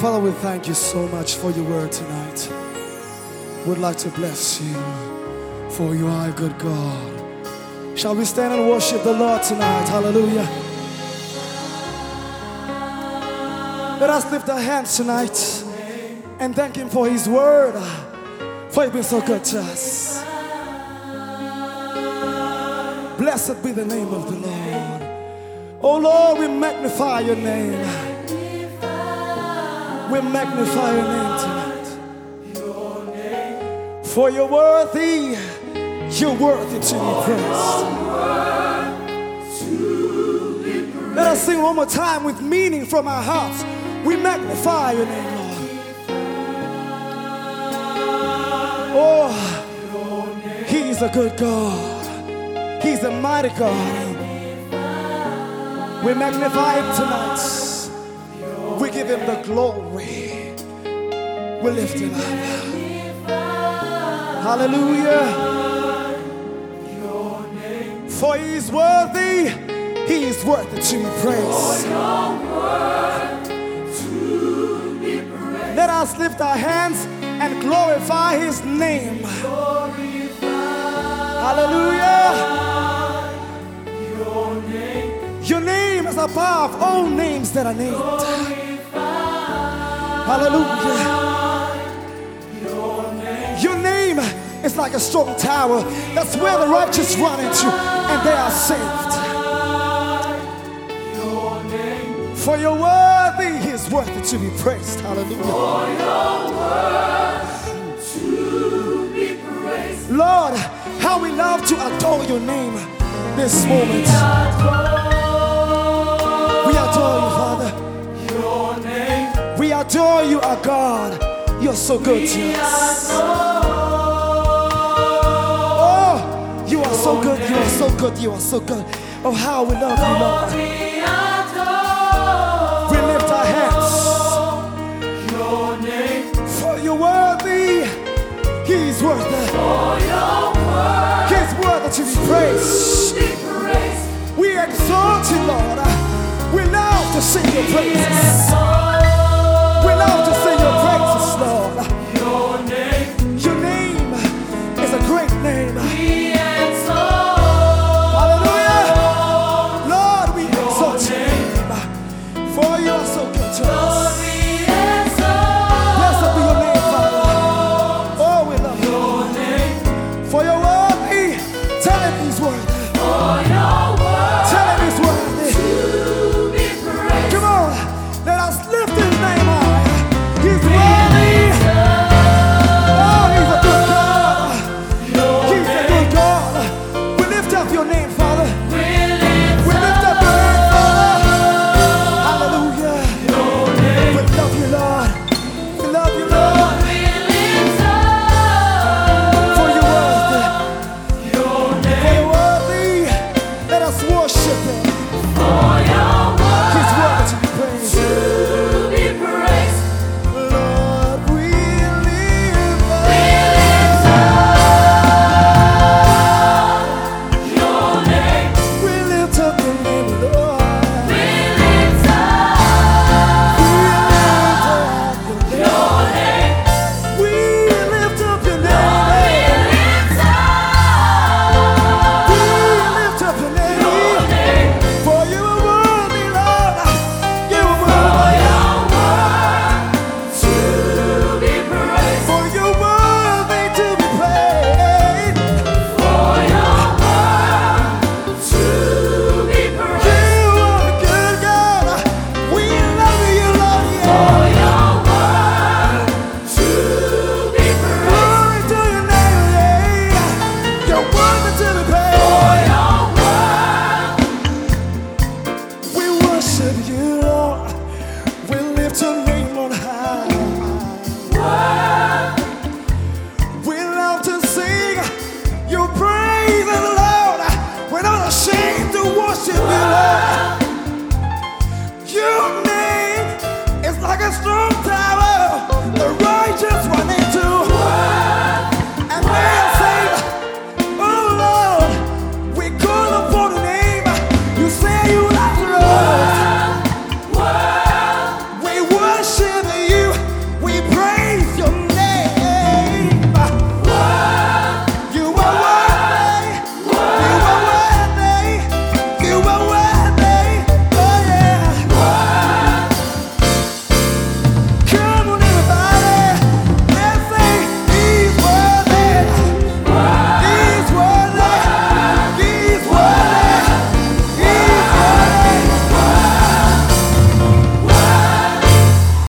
Father, we thank you so much for your word tonight. We'd like to bless you, for you are a good God. Shall we stand and worship the Lord tonight? Hallelujah. Let us lift our hands tonight and thank him for his word, for he's been so good to us. Blessed be the name of the Lord. Oh Lord, we magnify your name. We magnify your name tonight. For you're worthy to be praised. Let us sing one more time with meaning from our hearts. We magnify your name, Lord. Oh, he is a good God. He's a mighty God. We magnify him tonight. We give him the glory. We lift him up. Hallelujah. For he is worthy. He is worthy to be praised. Let us lift our hands and glorify his name. Hallelujah. Your name is above all names that are named. Hallelujah. Your name is like a strong tower. That's where the righteous run into and they are saved. For you're worthy, he is worthy to be praised. Hallelujah. For you're worthy to be praised. Lord, how we love to adore your name this moment. We adore you, Father. Your name. We adore you, our God. You're so good to us. Oh, you are so good. You are so good. You are so good. Oh, how we love you, Lord. We lift our hands. Your name. For you're worthy. He's worthy. For your word. He's worthy to be praised. We exalt you, Lord. We love to sing your praises. We love to sing your praises, Lord. Your name is a great name. Hallelujah. Lord, we exalt you. For you are so good to us. Blessed be your name, Father. Oh, we love you. For your worthy, tell him he's worthy. Tell him he's worthy. Come on, let us lift his name high. He's worthy. Oh, he's a good God. He's a good God. We lift up your name, Father.